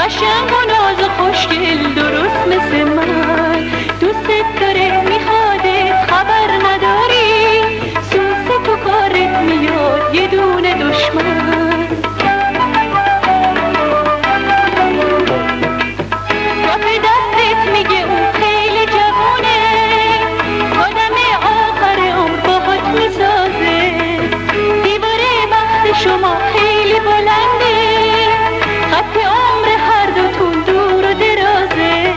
قشنگ و ناز و خوشگل درست مثل من، دوستت داره میخوادت خبر نداری، سوس تو کارت میاد یه دونه دشمن. کف دستت میگه اون خیلی جوونه، آدم آخر عمر باهات میسازه، دیواره بخت شما خیلی بلنده، خط عمر هر دوتون دور و درازه.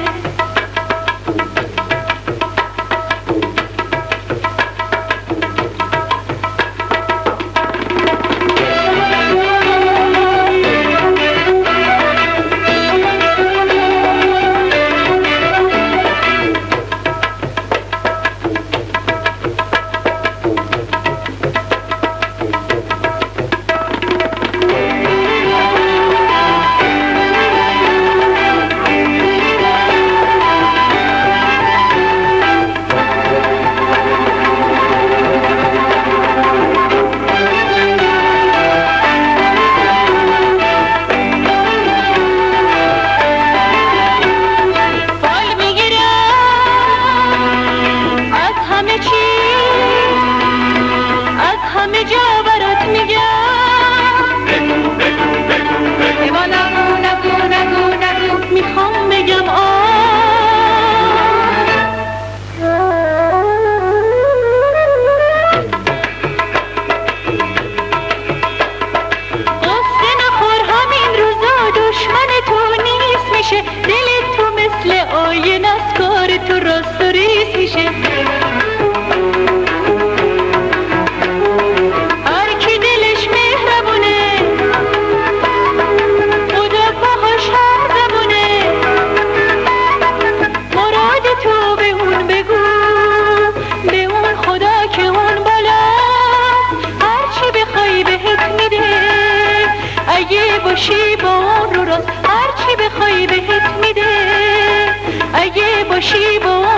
دلت تو مثل آینه است، کار تو راست و ریز میشه، هر کی دلش مهربونه خدا باهاش هر زبونه، مراد تو به اون بگو، به اون خدا که اون بالا، هر چی بخوای بهت میده، اگه باشی با اون رو راست، هر چی بخوای بهت میده، اگه باشی با